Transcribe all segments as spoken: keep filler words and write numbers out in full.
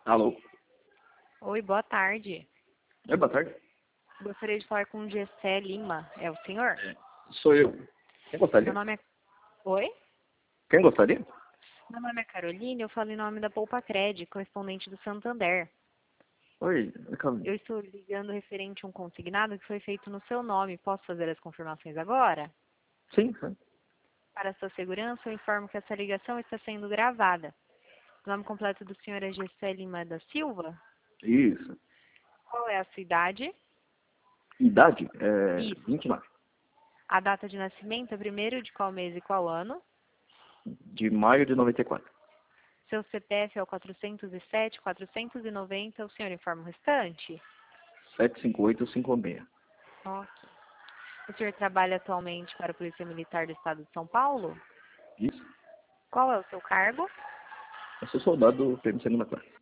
Alô? Oi, boa tarde. Oi, boa tarde. Gostaria de falar com o Gessé Lima. É o senhor? É, sou eu. Quem gostaria? Meu nome é... Oi? Quem gostaria? Meu nome é Carolina, eu falo em nome da Poupa Cred, correspondente do Santander. Oi, calma. Eu estou ligando referente a um consignado que foi feito no seu nome. Posso fazer as confirmações agora? Sim, sim. Para sua segurança, eu informo que essa ligação está sendo gravada. O nome completo do senhor é Gessé Lima da Silva? Isso. Qual é a sua idade? Idade? É Isso. vinte e nove. A data de nascimento é primeiro de qual mês e qual ano? De maio de noventa e quatro. Seu C P F é o quatrocentos e sete, quatrocentos e noventa. O senhor informa o restante? sete cinco oito cinco seis. Ok. O senhor trabalha atualmente para a Polícia Militar do Estado de São Paulo? Isso. Qual é o seu cargo? Eu sou soldado do P M C número quatro.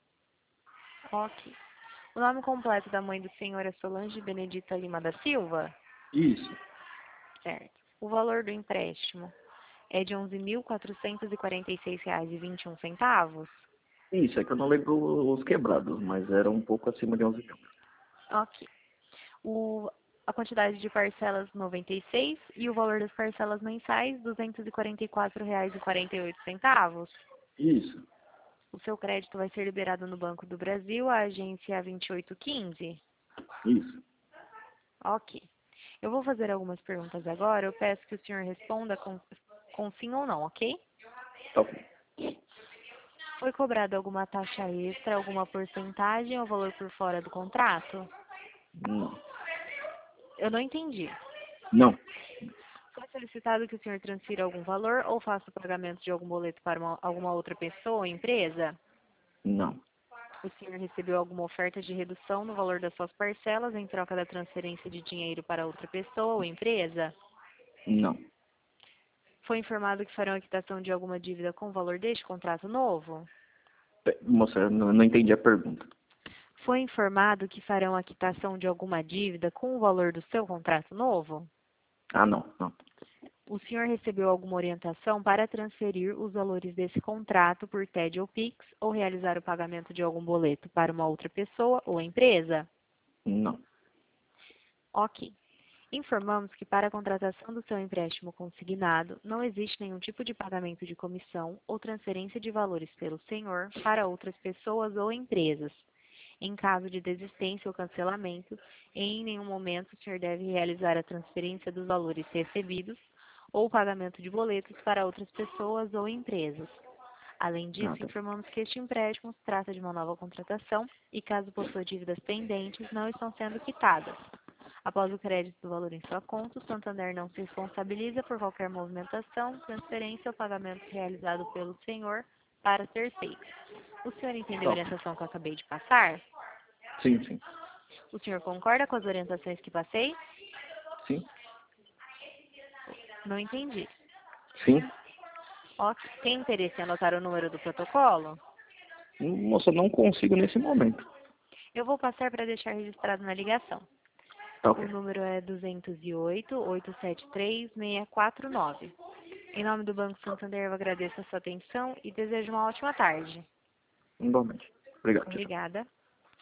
Ok. O nome completo da mãe do senhor é Solange Benedita Lima da Silva? Isso. Certo. O valor do empréstimo é de onze mil quatrocentos e quarenta e seis reais e vinte e um centavos? Isso, é que eu não lembro os quebrados, mas era um pouco acima de onze mil. Ok. O, a quantidade de parcelas noventa e seis e o valor das parcelas mensais duzentos e quarenta e quatro reais e quarenta e oito centavos. Isso. O seu crédito vai ser liberado no Banco do Brasil, a agência vinte e oito quinze. Isso. Ok. Eu vou fazer algumas perguntas agora. Eu peço que o senhor responda com, com sim ou não, ok? Tá ok. Foi cobrada alguma taxa extra, alguma porcentagem ou valor por fora do contrato? Não. Eu não entendi. Não. Foi solicitado que o senhor transfira algum valor ou faça o pagamento de algum boleto para uma, alguma outra pessoa ou empresa? Não. O senhor recebeu alguma oferta de redução no valor das suas parcelas em troca da transferência de dinheiro para outra pessoa ou empresa? Não. Foi informado que farão a quitação de alguma dívida com o valor deste contrato novo? Pe- Moça, eu não, não entendi a pergunta. Foi informado que farão a quitação de alguma dívida com o valor do seu contrato novo? Ah, não. Não. O senhor recebeu alguma orientação para transferir os valores desse contrato por T E D ou Pix ou realizar o pagamento de algum boleto para uma outra pessoa ou empresa? Não. Ok. Informamos que para a contratação do seu empréstimo consignado, não existe nenhum tipo de pagamento de comissão ou transferência de valores pelo senhor para outras pessoas ou empresas. Em caso de desistência ou cancelamento, em nenhum momento o senhor deve realizar a transferência dos valores recebidos ou o pagamento de boletos para outras pessoas ou empresas. Além disso, Ah, tá. informamos que este empréstimo se trata de uma nova contratação e, caso possua dívidas pendentes, não estão sendo quitadas. Após o crédito do valor em sua conta, o Santander não se responsabiliza por qualquer movimentação, transferência ou pagamento realizado pelo senhor para terceiros. O senhor entendeu Tá a ok. orientação que eu acabei de passar? Sim, sim. O senhor concorda com as orientações que passei? Sim. Não entendi. Sim. Ok. Tem interesse em anotar o número do protocolo? Moça, não consigo nesse momento. Eu vou passar para deixar registrado na ligação. Tá O ok. número é duzentos e oito, oitocentos e setenta e três, seiscentos e quarenta e nove. Em nome do Banco Santander, eu agradeço a sua atenção e desejo uma ótima tarde. Igualmente. Obrigado. Tchau, tchau. Obrigada.